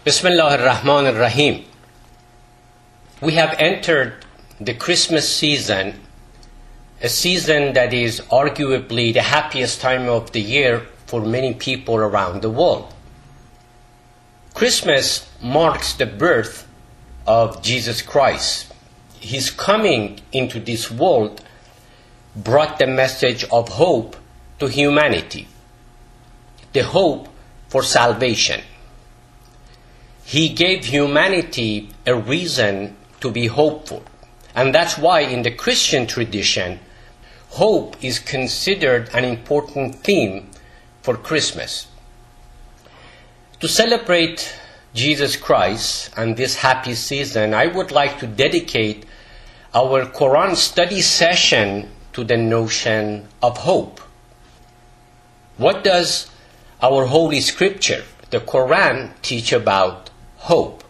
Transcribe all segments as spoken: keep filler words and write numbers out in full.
Bismillah ar-Rahman ar-Rahim. We have entered the Christmas season, a season that is arguably the happiest time of the year for many people around the world. Christmas marks the birth of Jesus Christ. His coming into this world brought the message of hope to humanity, the hope for salvation. He gave humanity a reason to be hopeful. And that's why in the Christian tradition, hope is considered an important theme for Christmas. To celebrate Jesus Christ and this happy season, I would like to dedicate our Quran study session to the notion of hope. What does our Holy Scripture, the Quran, teach about hope?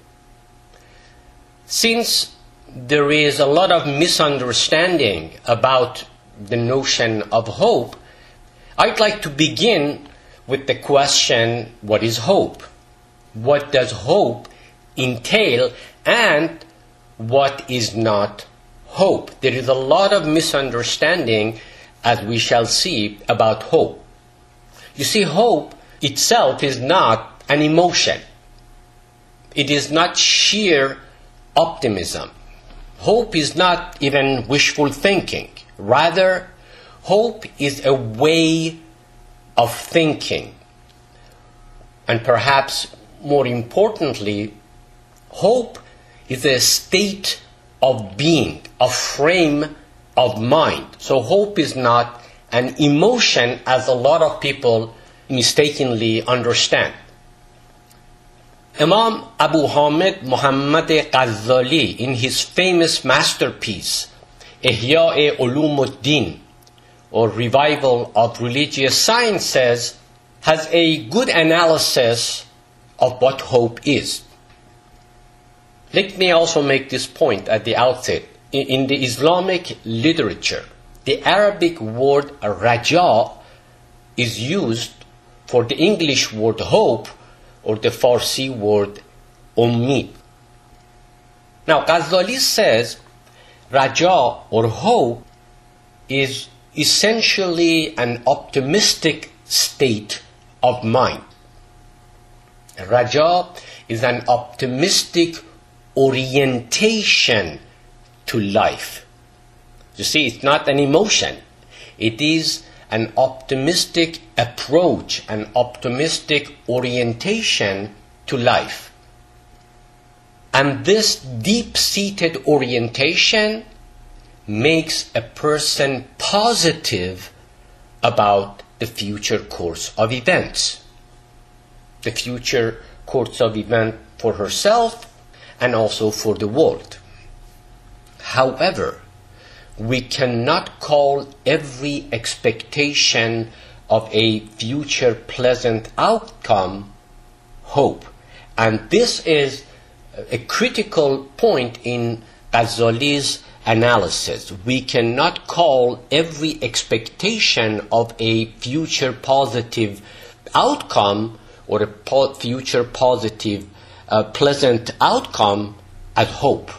Since there is a lot of misunderstanding about the notion of hope, I'd like to begin with the question, what is hope? What does hope entail, and what is not hope? There is a lot of misunderstanding, as we shall see, about hope. You see, hope itself is not an emotion. It is not sheer optimism. Hope is not even wishful thinking. Rather, hope is a way of thinking. And perhaps more importantly, hope is a state of being, a frame of mind. So hope is not an emotion, as a lot of people mistakenly understand. Imam Abu Hamid Muhammad Ghazali, in his famous masterpiece, Ihya Ulumuddin, or Revival of Religious Sciences, has a good analysis of what hope is. Let me also make this point at the outset. In the Islamic literature, the Arabic word raja is used for the English word hope, or the Farsi word ummid. Now, Ghazali says raja, or hope, is essentially an optimistic state of mind. Raja is an optimistic orientation to life. You see, it's not an emotion. It is an optimistic approach, an optimistic orientation to life. And this deep-seated orientation makes a person positive about the future course of events. The future course of events for herself and also for the world. However, we cannot call every expectation of a future pleasant outcome hope. And this is a critical point in Ghazali's analysis. We cannot call every expectation of a future positive outcome or a po- future positive uh, pleasant outcome as hope.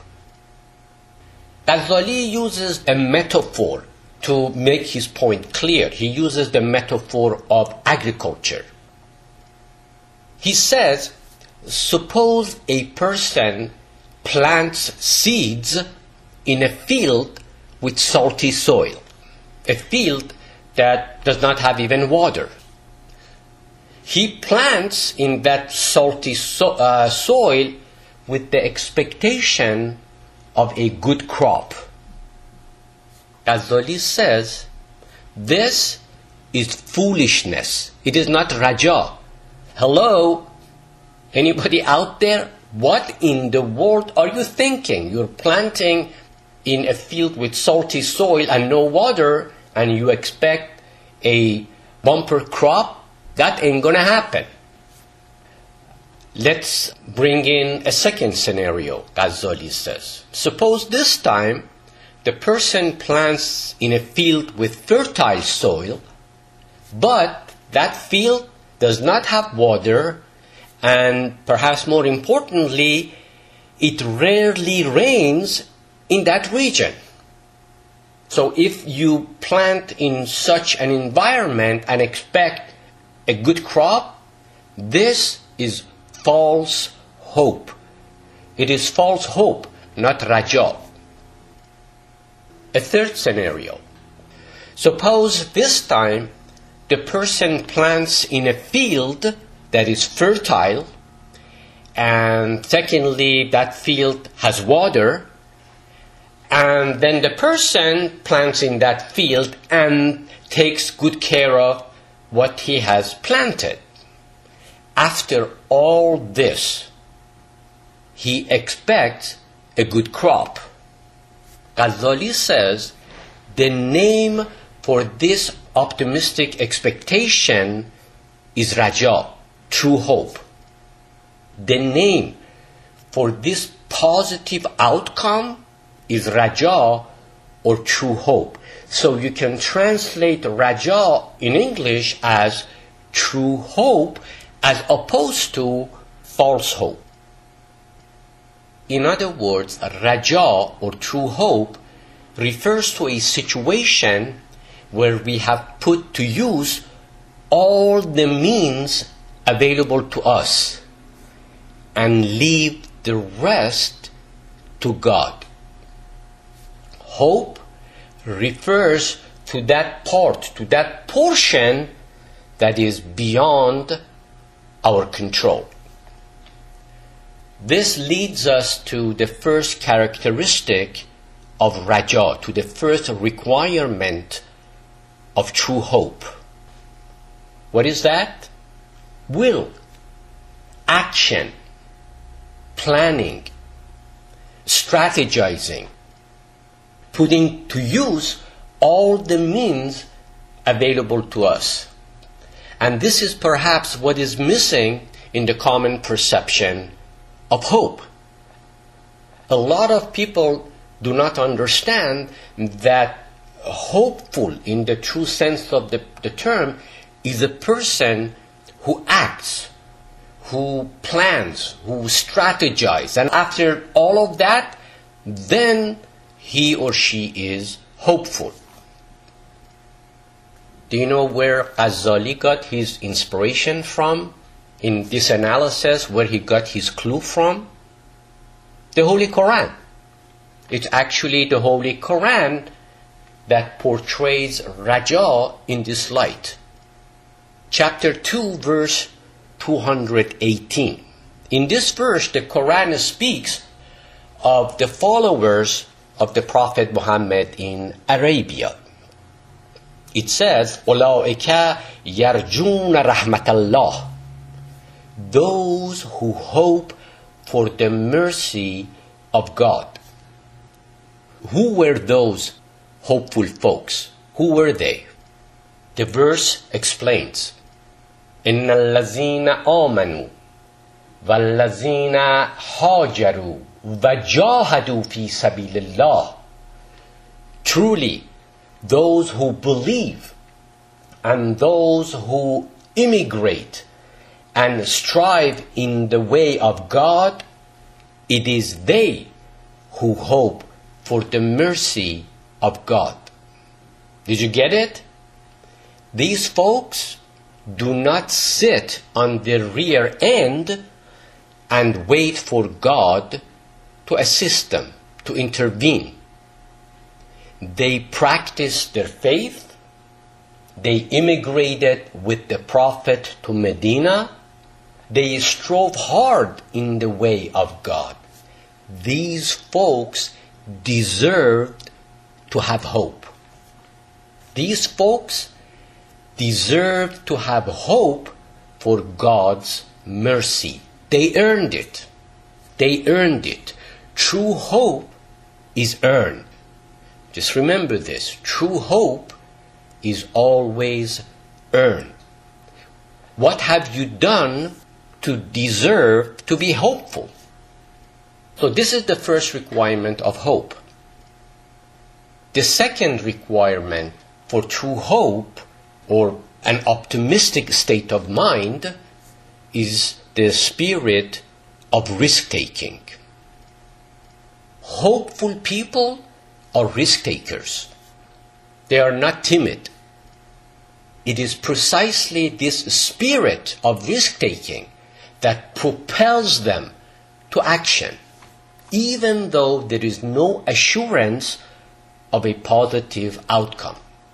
Ghazali uses a metaphor to make his point clear. He uses the metaphor of agriculture. He says, suppose a person plants seeds in a field with salty soil, a field that does not have even water. He plants in that salty so- uh, soil with the expectation of a good crop. Ghazali says, this is foolishness. It is not raja. Hello? Anybody out there? What in the world are you thinking? You're planting in a field with salty soil and no water, and you expect a bumper crop? That ain't gonna happen. Let's bring in a second scenario, Ghazali says. Suppose this time the person plants in a field with fertile soil, but that field does not have water And perhaps more importantly, it rarely rains in that region. So if you plant in such an environment and expect a good crop, this is false hope. It is false hope, not raja. A third scenario. Suppose this time the person plants in a field that is fertile, and secondly, that field has water, and then the person plants in that field and takes good care of what he has planted. After all this, he expects a good crop. Ghazali says the name for this optimistic expectation is raja, true hope. The name for this positive outcome is raja, or true hope. So you can translate raja in English as true hope as opposed to false hope. In other words, raja, or true hope, refers to a situation where we have put to use all the means available to us and leave the rest to God. Hope refers to that part, to that portion that is beyond our control. This leads us to the first characteristic of raja, to the first requirement of true hope. What is that? Will, action, planning, strategizing, putting to use all the means available to us. And this is perhaps what is missing in the common perception of hope. A lot of people do not understand that hopeful, in the true sense of the, the term, is a person who acts, who plans, who strategizes, and after all of that, then he or she is hopeful. Do you know where Ghazali got his inspiration from in this analysis, where he got his clue from? The Holy Quran. It's actually the Holy Quran that portrays raja in this light. Chapter two, verse two hundred eighteen. In this verse, the Quran speaks of the followers of the Prophet Muhammad in Arabia. It says, أُولَٰئِكَ يَرْجُونَ رَحْمَةَ اللَّهِ. Those who hope for the mercy of God. Who were those hopeful folks? Who were they? The verse explains, إِنَّ الَّذِينَ آمَنُوا وَالَّذِينَ هَاجَرُوا وَجَاهَدُوا فِي سَبِيلِ اللَّهِ. Truly, those who believe and those who immigrate and strive in the way of God, it is they who hope for the mercy of God. Did you get it? These folks do not sit on the rear end and wait for God to assist them, to intervene. They practiced their faith. They immigrated with the Prophet to Medina. They strove hard in the way of God. These folks deserved to have hope. These folks deserved to have hope for God's mercy. They earned it. They earned it. True hope is earned. Just remember this. True hope is always earned. What have you done to deserve to be hopeful? So this is the first requirement of hope. The second requirement for true hope, or an optimistic state of mind, is the spirit of risk-taking. Hopeful people are risk-takers. They are not timid. It is precisely this spirit of risk-taking that propels them to action, even though there is no assurance of a positive outcome.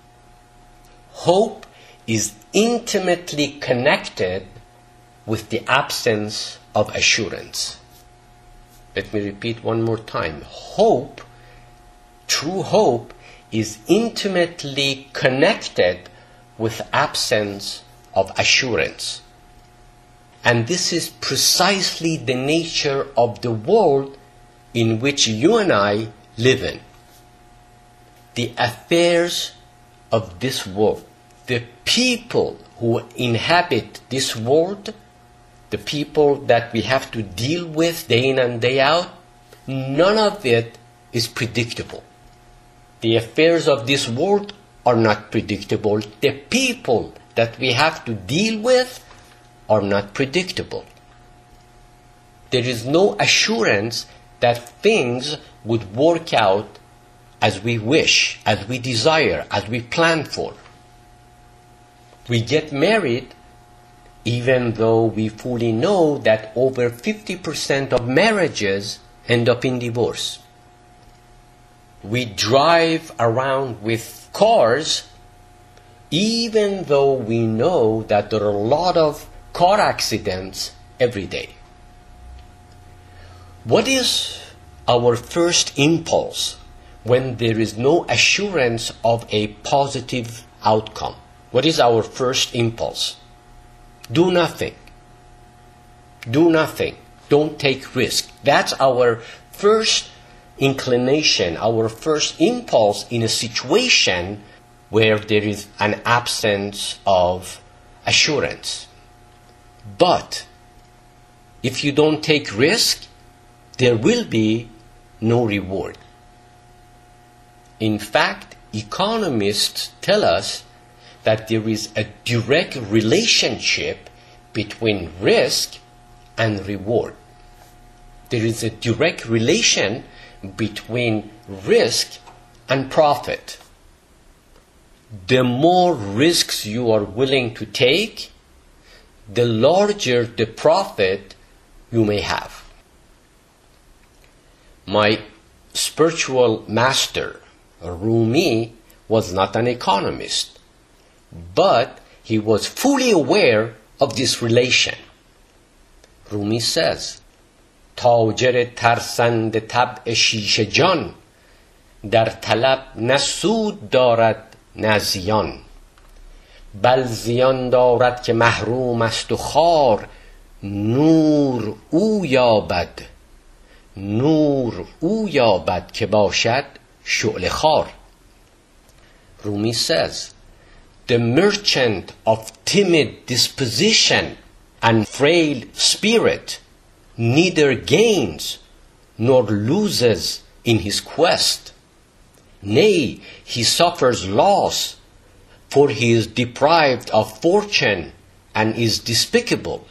Hope is intimately connected with the absence of assurance. Let me repeat one more time. Hope, true hope, is intimately connected with absence of assurance. And this is precisely the nature of the world in which you and I live in. The affairs of this world, the people who inhabit this world, the people that we have to deal with day in and day out, none of it is predictable. The affairs of this world are not predictable. The people that we have to deal with are not predictable. There is no assurance that things would work out as we wish, as we desire, as we plan for. We get married even though we fully know that over fifty percent of marriages end up in divorce. We drive around with cars even though we know that there are a lot of car accidents every day. What is our first impulse when there is no assurance of a positive outcome? What is our first impulse? Do nothing. Do nothing. Don't take risk. That's our first inclination, our first impulse in a situation where there is an absence of assurance. But if you don't take risk, there will be no reward. In fact, economists tell us that there is a direct relationship between risk and reward. There is a direct relation between risk and profit. The more risks you are willing to take, the larger the profit you may have. My spiritual master, Rumi, was not an economist, but he was fully aware of this relation. Rumi says, تاجر ترسند طبع شیشه جان در طلب نه سود دارد نه زیان بل زیان دارد که محروم است و خوار نور او یابد نور او یابد که باشد شعله خوار. Rumi says, the merchant of timid disposition and frail spirit neither gains nor loses in his quest. Nay, he suffers loss, for he is deprived of fortune and is despicable.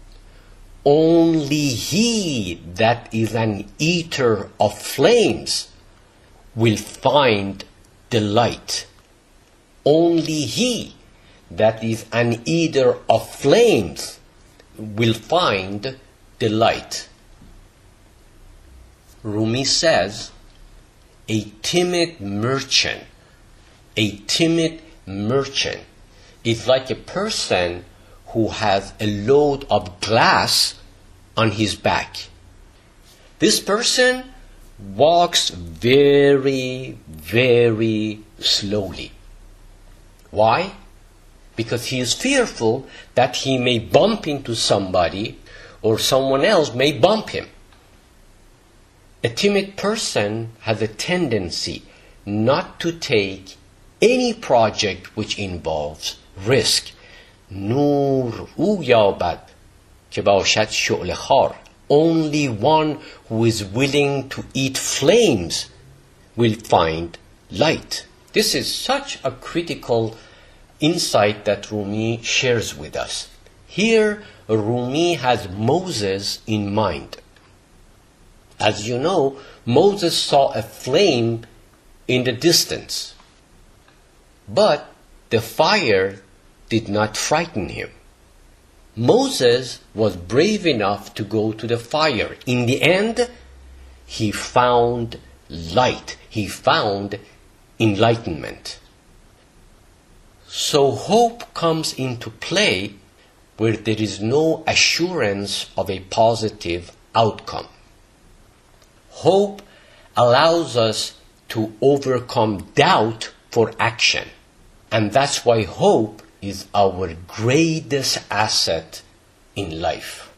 Only he that is an eater of flames will find delight. Only he that is an eater of flames will find delight. Rumi says, a timid merchant, a timid merchant is like a person who has a load of glass on his back. This person walks very, very slowly. Why? Because he is fearful that he may bump into somebody or someone else may bump him. A timid person has a tendency not to take any project which involves risk. نور او یابد که باشد شعله خوار. Only one who is willing to eat flames will find light. This is such a critical insight that Rumi shares with us. Here, Rumi has Moses in mind. As you know, Moses saw a flame in the distance, but the fire did not frighten him. Moses was brave enough to go to the fire. In the end, he found light. He found enlightenment. So hope comes into play where there is no assurance of a positive outcome. Hope allows us to overcome doubt for action. And that's why hope is our greatest asset in life.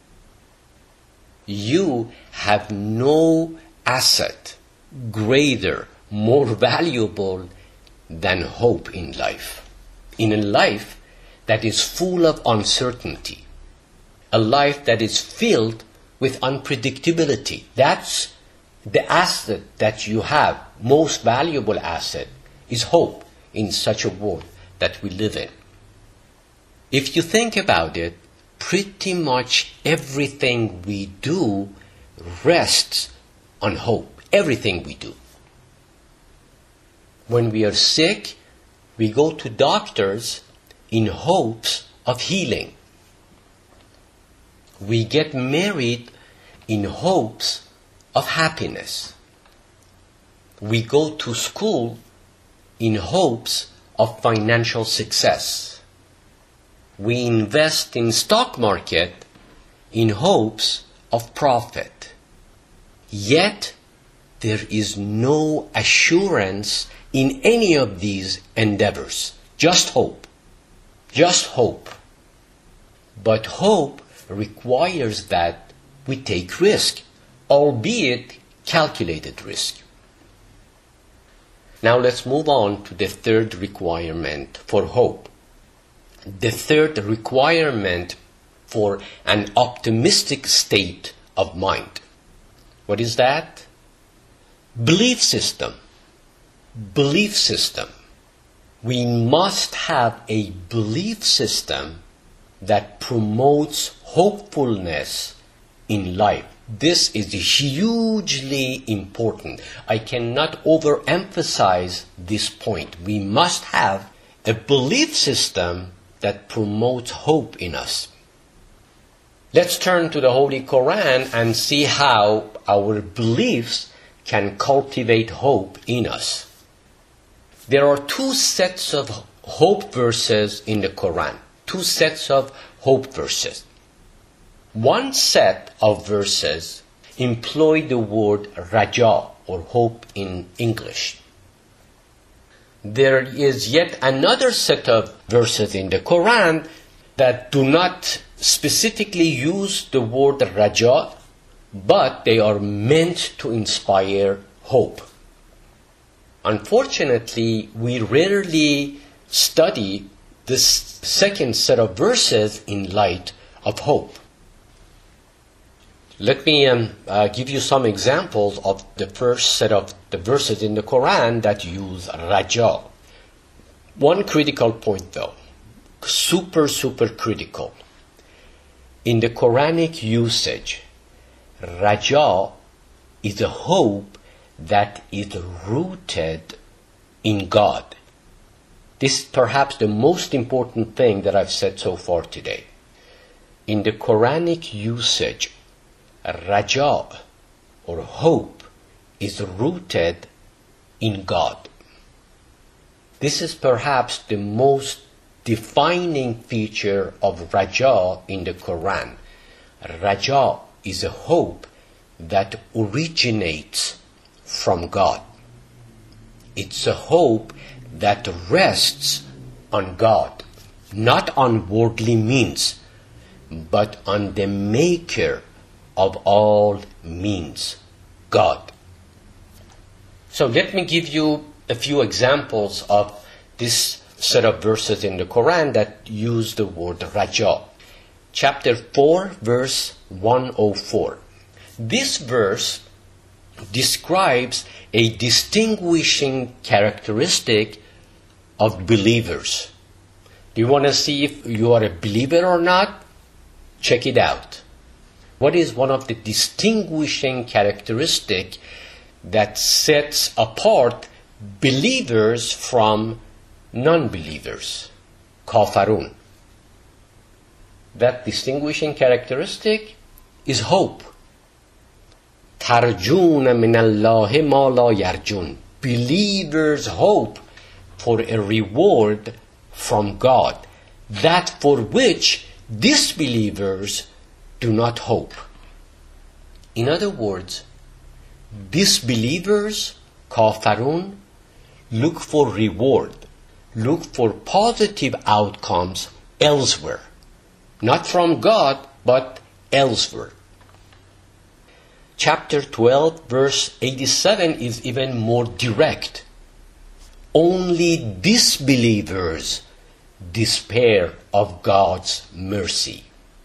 You have no asset greater, more valuable than hope in life. In a life that is full of uncertainty, a life that is filled with unpredictability. That's the asset that you have, most valuable asset, is hope in such a world that we live in. If you think about it, pretty much everything we do rests on hope. Everything we do. When we are sick, we go to doctors in hopes of healing. We get married in hopes of happiness. We go to school in hopes of financial success. We invest in stock market in hopes of profit. Yet, there is no assurance in any of these endeavors. Just hope. Just hope. But hope requires that we take risk, albeit calculated risk. Now let's move on to the third requirement for hope. The third requirement for an optimistic state of mind. What is that? Belief system. Belief system. We must have a belief system that promotes hopefulness in life. This is hugely important. I cannot overemphasize this point. We must have a belief system that promotes hope in us. Let's turn to the Holy Quran and see how our beliefs can cultivate hope in us. There are two sets of hope verses in the Quran. Two sets of hope verses. One set of verses employ the word raja, or hope in English. There is yet another set of verses in the Quran that do not specifically use the word raja, but they are meant to inspire hope. Unfortunately, we rarely study this second set of verses in light of hope. Let me um, uh, give you some examples of the first set of the verses in the Quran that use raja. One critical point though, super, super critical. In the Quranic usage, raja is a hope that is rooted in God. This is perhaps the most important thing that I've said so far today. In the Quranic usage, raja, or hope, is rooted in God. This is perhaps the most defining feature of raja in the Quran. Raja is a hope that originates from God. It's a hope that rests on God, not on worldly means, but on the maker of all means, God. So let me give you a few examples of this set of verses in the Quran that use the word raja. Chapter four, verse one oh four. This verse describes a distinguishing characteristic of believers. Do you want to see if you are a believer or not? Check it out. What is one of the distinguishing characteristics that sets apart believers from non-believers? Kafarun. That distinguishing characteristic is hope. Tarjun min Allah ma la yarjun. Believers hope for a reward from God, that for which disbelievers do not hope. In other words, disbelievers, kafarun, look for reward, look for positive outcomes elsewhere. Not from God, but elsewhere. Chapter twelve, verse eighty-seven is even more direct. Only disbelievers despair of God's mercy.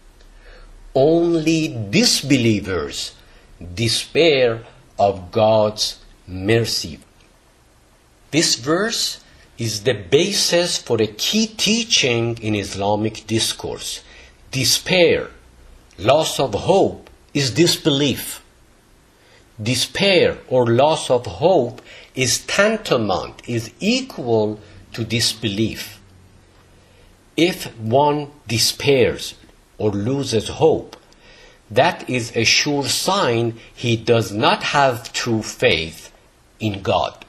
Only disbelievers despair of God's mercy. This verse is the basis for a key teaching in Islamic discourse. Despair, loss of hope, is disbelief. Despair or loss of hope is tantamount, is equal to disbelief. If one despairs or loses hope, that is a sure sign he does not have true faith in God.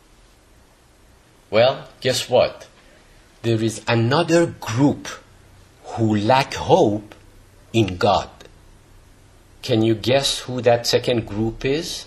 Well, guess what? There is another group who lack hope in God. Can you guess who that second group is?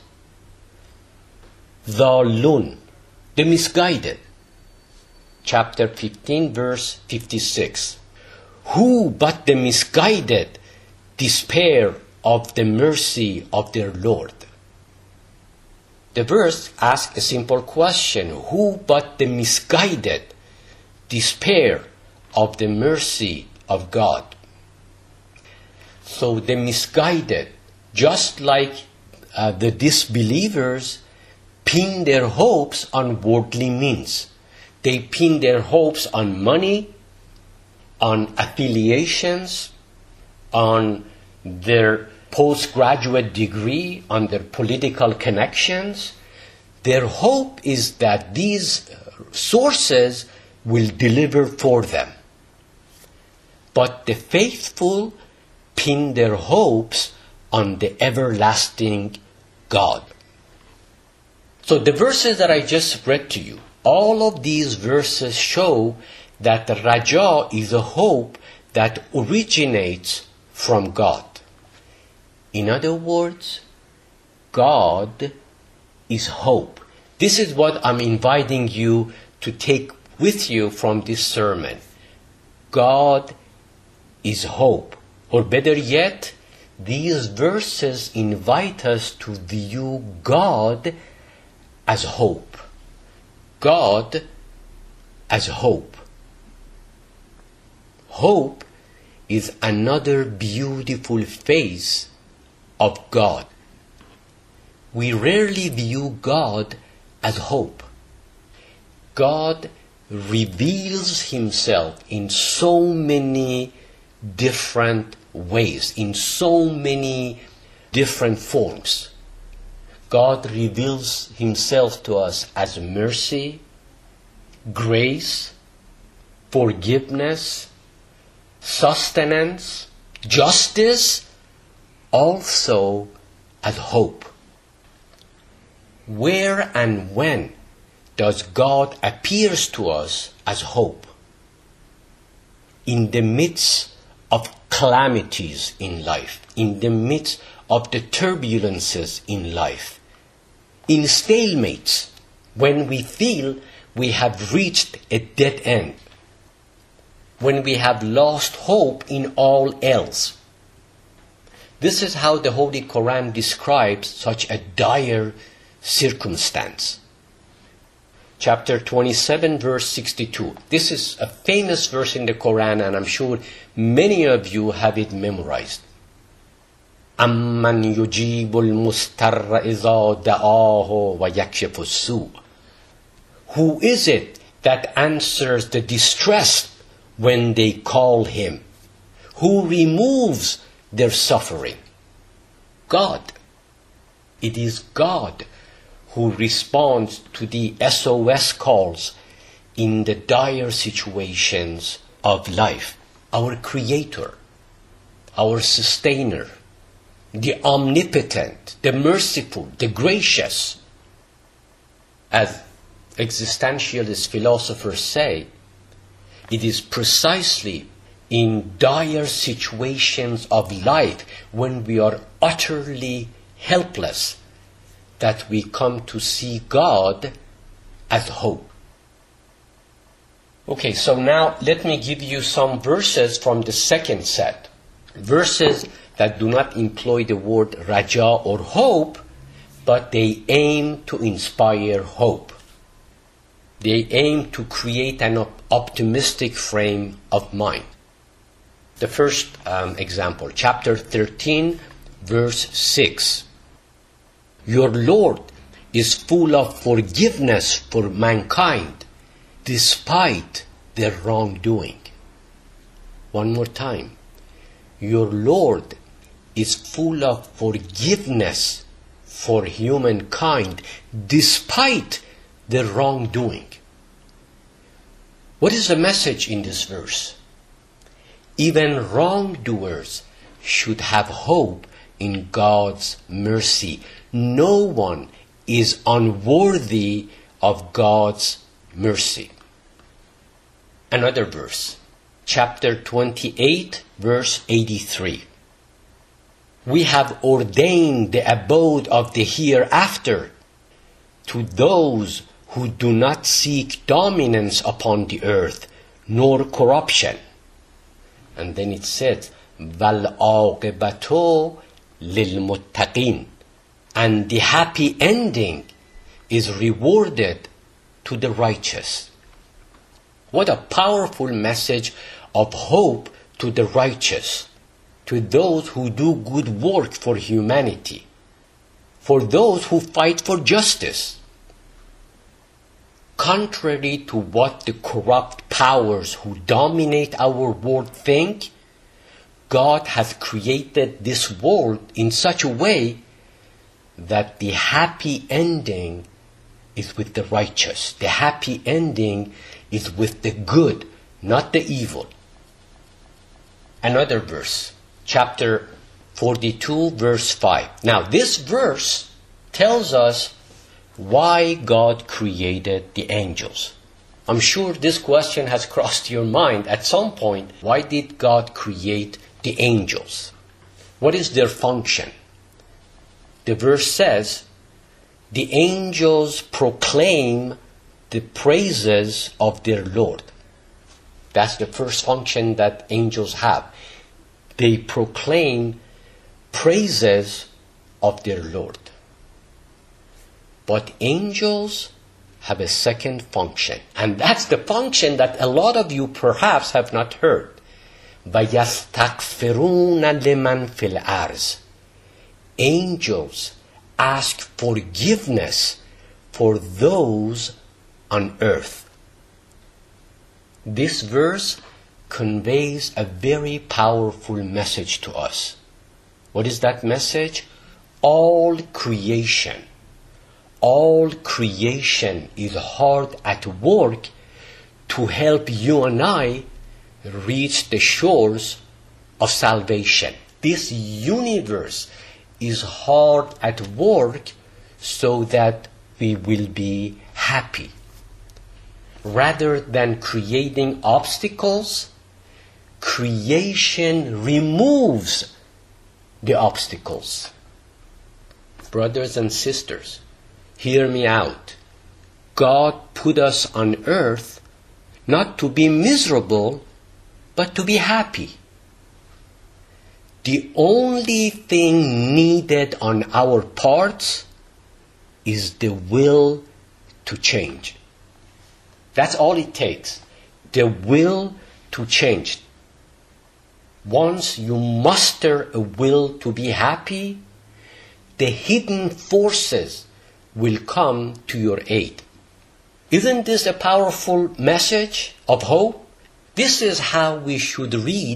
Dhalun, the misguided. Chapter fifteen, verse fifty-six. Who but the misguided despair of the mercy of their Lord? The verse asks a simple question. Who but the misguided despair of the mercy of God? So the misguided, just like uh, the disbelievers, pin their hopes on worldly means. They pin their hopes on money, on affiliations, on their postgraduate degree, on their political connections. Their hope is that these sources will deliver for them. But the faithful pin their hopes on the everlasting God. So the verses that I just read to you, all of these verses show that the Raja is a hope that originates from God. In other words, God is hope. This is what I'm inviting you to take with you from this sermon. God is hope. Or better yet, these verses invite us to view God as hope. God as hope. Hope is another beautiful face of God. We rarely view God as hope. God reveals himself in so many different ways, in so many different forms. God reveals himself to us as mercy, grace, forgiveness, sustenance, justice, also as hope. Where and when does God appear to us as hope? In the midst of calamities in life, in the midst of the turbulences in life, in stalemates, when we feel we have reached a dead end, when we have lost hope in all else. This is how the Holy Quran describes such a dire circumstance. Chapter twenty-seven, verse sixty-two. This is a famous verse in the Quran, and I'm sure many of you have it memorized. أَمَّنْ يُجِيبُ الْمُسْتَرَّ إِذَا دَعَاهُ وَيَكْشِفُ السُّوءَ. Who is it that answers the distressed when they call him? Who removes their suffering? God. It is God who responds to the S O S calls in the dire situations of life. Our Creator, our Sustainer, the Omnipotent, the Merciful, the Gracious. As existentialist philosophers say, it is precisely in dire situations of life when we are utterly helpless that we come to see God as hope. Okay, so now let me give you some verses from the second set. Verses that do not employ the word raja or hope, but they aim to inspire hope. They aim to create an op- optimistic frame of mind. The first um, example, chapter thirteen, verse six. Your Lord is full of forgiveness for mankind, despite their wrongdoing. One more time. Your Lord is full of forgiveness for humankind, despite their wrongdoing. What is the message in this verse? Even wrongdoers should have hope in God's mercy. No one is unworthy of God's mercy. Another verse, chapter twenty-eight, verse eighty-three. We have ordained the abode of the hereafter to those who do not seek dominance upon the earth, nor corruption. And then it says, وَالْعَاقِبَةُ لِلْمُتَّقِينَ. And the happy ending is rewarded to the righteous. What a powerful message of hope to the righteous, to those who do good work for humanity, for those who fight for justice. Contrary to what the corrupt powers who dominate our world think, God has created this world in such a way that the happy ending is with the righteous. The happy ending is with the good, not the evil. Another verse, chapter forty-two, verse five. Now, this verse tells us why God created the angels. I'm sure this question has crossed your mind at some point. Why did God create the angels? What is their function? The verse says, the angels proclaim the praises of their Lord. That's the first function that angels have. They proclaim praises of their Lord. But angels have a second function, and that's the function that a lot of you perhaps have not heard. وَيَسْتَغْفِرُونَ لِمَنْ فِي الْأَرْضِ. Angels ask forgiveness for those on earth. This verse conveys a very powerful message to us. What is that message? All creation, all creation is hard at work to help you and I reach the shores of salvation. This universe is hard at work so that we will be happy. Rather than creating obstacles, creation removes the obstacles. Brothers and sisters, hear me out. God put us on earth not to be miserable, but to be happy. The only thing needed on our parts is the will to change. That's all it takes. The will to change. Once you muster a will to be happy, the hidden forces will come to your aid. Isn't this a powerful message of hope? This is how we should read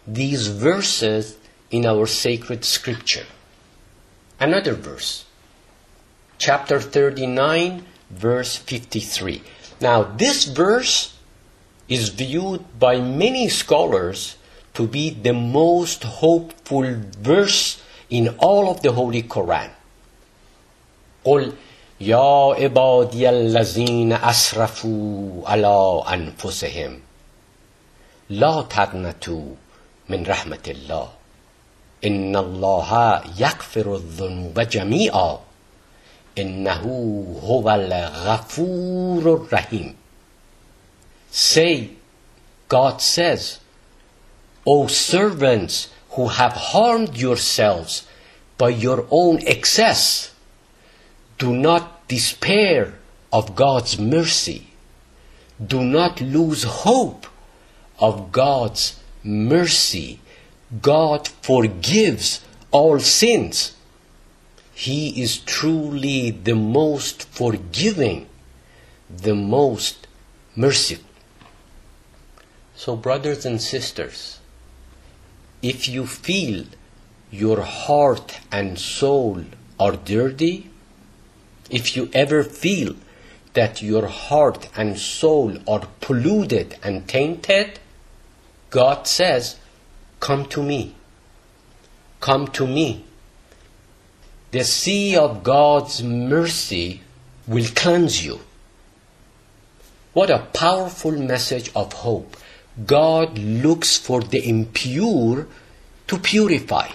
these verses in our sacred scripture. Another verse, chapter thirty-nine, verse fifty-three. Now, this verse is viewed by many scholars to be the most hopeful verse in all of the Holy Quran. قُلْ يَا عِبَادِيَ الَّذِينَ أَسْرَفُوا عَلَىٰ أَنفُسِهِمْ لَا تَقْنَطُوا مِنْ رَحْمَةِ اللَّهِ إِنَّ اللَّهَ يَغْفِرُ الذُّنُوبَ جَمِيعًا إِنَّهُ هُوَ الْغَفُورُ الرَّحِيمُ. Say, God says, O servants who have harmed yourselves by your own excess, do not despair of God's mercy. Do not lose hope of God's mercy. God forgives all sins. He is truly the most forgiving, the most merciful. So, brothers and sisters, if you feel your heart and soul are dirty, if you ever feel that your heart and soul are polluted and tainted, God says, come to me. Come to me. The sea of God's mercy will cleanse you. What a powerful message of hope. God looks for the impure to purify.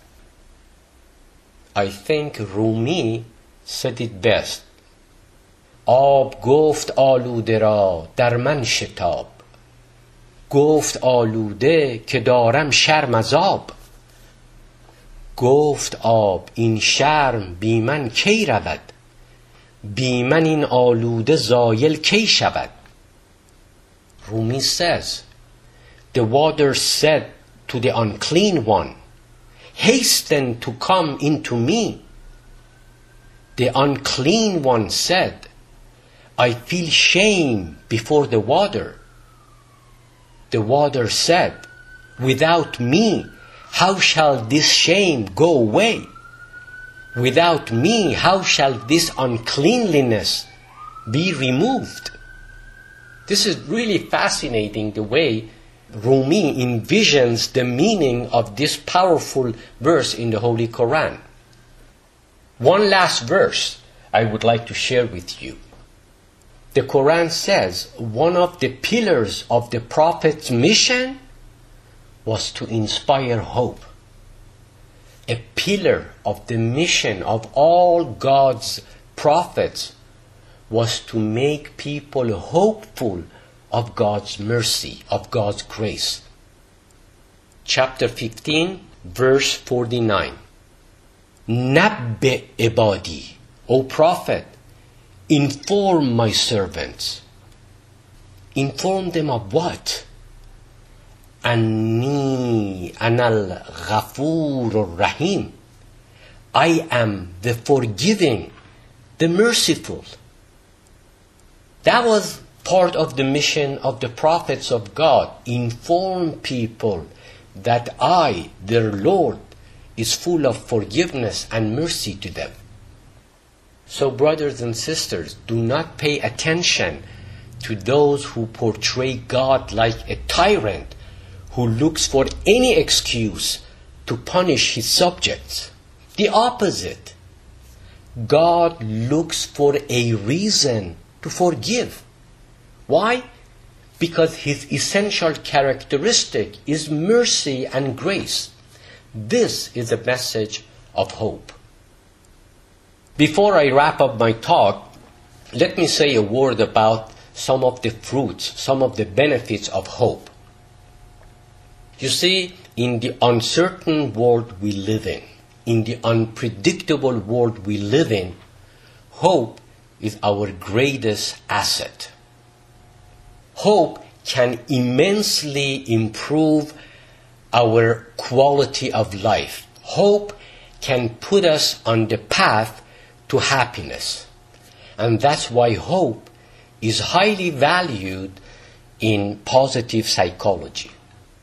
I think Rumi said it best. آب گفت آلوده را در من شتاب، گفت آلوده که دارم شرم از آب. گفت آب این شرم بی من کی رود، بی من این آلوده زایل کی شود. Rumi says, the water said to the unclean one, hasten to come into me. The unclean one said, I feel shame before the water. The water said, without me, how shall this shame go away? Without me, how shall this uncleanliness be removed? This is really fascinating, the way Rumi envisions the meaning of this powerful verse in the Holy Quran. One last verse I would like to share with you. The Quran says one of the pillars of the Prophet's mission was to inspire hope. A pillar of the mission of all God's prophets was to make people hopeful of God's mercy, of God's grace. Chapter fifteen, verse forty-nine. Nabbi ibadi, O Prophet, inform my servants. Inform them of what? Anni anal ghafur rahim. I am the forgiving, the merciful. That was part of the mission of the prophets of God. Inform people that I, their Lord, is full of forgiveness and mercy to them. So, brothers and sisters, do not pay attention to those who portray God like a tyrant who looks for any excuse to punish his subjects. The opposite. God looks for a reason to forgive. Why? Because his essential characteristic is mercy and grace. This is a message of hope. Before I wrap up my talk, let me say a word about some of the fruits, some of the benefits of hope. You see, in the uncertain world we live in, in the unpredictable world we live in, hope is our greatest asset. Hope can immensely improve our quality of life. Hope can put us on the path to happiness. And that's why hope is highly valued in positive psychology.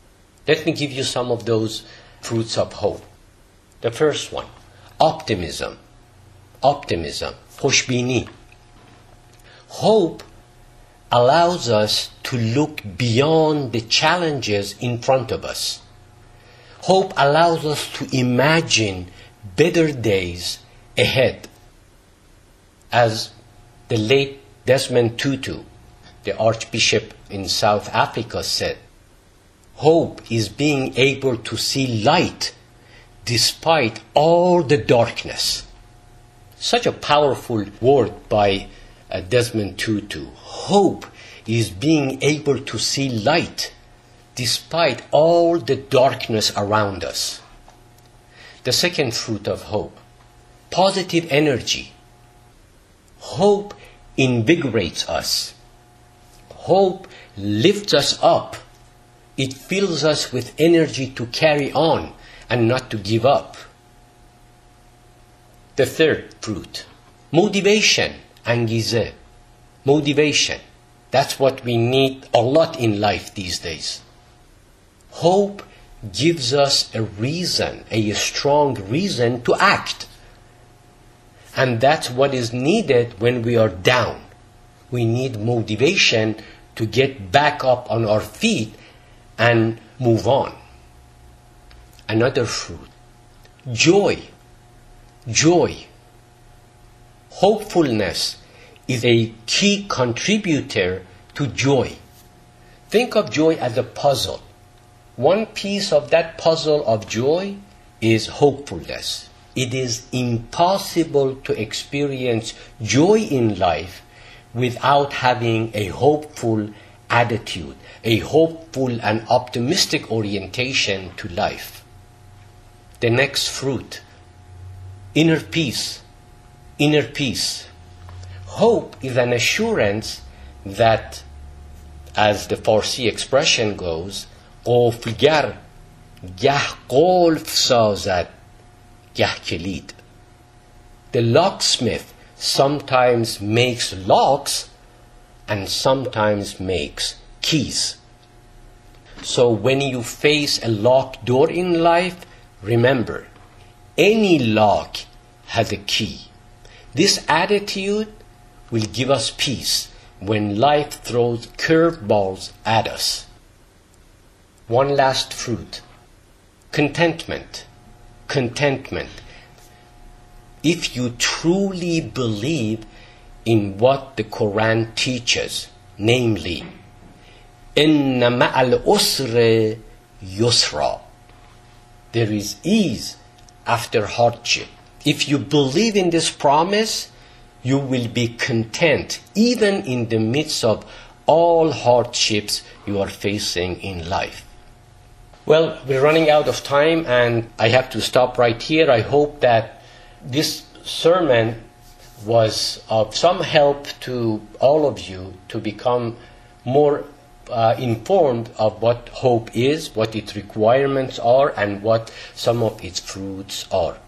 Let me give you some of those fruits of hope. The first one, optimism. Optimism, خوشبینی. Hope allows us to look beyond the challenges in front of us. Hope allows us to imagine better days ahead. As the late Desmond Tutu, the Archbishop in South Africa, said, hope is being able to see light despite all the darkness. Such a powerful word by uh, Desmond Tutu. Hope is being able to see light despite all the darkness around us. The second fruit of hope, positive energy. Hope invigorates us. Hope lifts us up. It fills us with energy to carry on and not to give up. The third fruit, motivation, انگیزه. Motivation. That's what we need a lot in life these days. Hope gives us a reason, a strong reason to act. And that's what is needed when we are down. We need motivation to get back up on our feet and move on. Another fruit, joy. Joy. Hopefulness is a key contributor to joy. Think of joy as a puzzle. One piece of that puzzle of joy is hopefulness. It is impossible to experience joy in life without having a hopeful attitude, a hopeful and optimistic orientation to life. The next fruit, inner peace. Inner peace. Hope is an assurance that, as the Farsi expression goes, قفلگر گه قلف سازد گه کلید. The locksmith sometimes makes locks and sometimes makes keys. So when you face a locked door in life, remember, any lock has a key. This attitude will give us peace when life throws curveballs at us. One last fruit, contentment. Contentment. If you truly believe in what the Quran teaches, namely, إِنَّ مَعَ الْأُسْرِ يُسْرًا, there is ease after hardship. If you believe in this promise, you will be content even in the midst of all hardships you are facing in life. Well, we're running out of time and I have to stop right here. I hope that this sermon was of some help to all of you to become more uh, informed of what hope is, what its requirements are, and what some of its fruits are.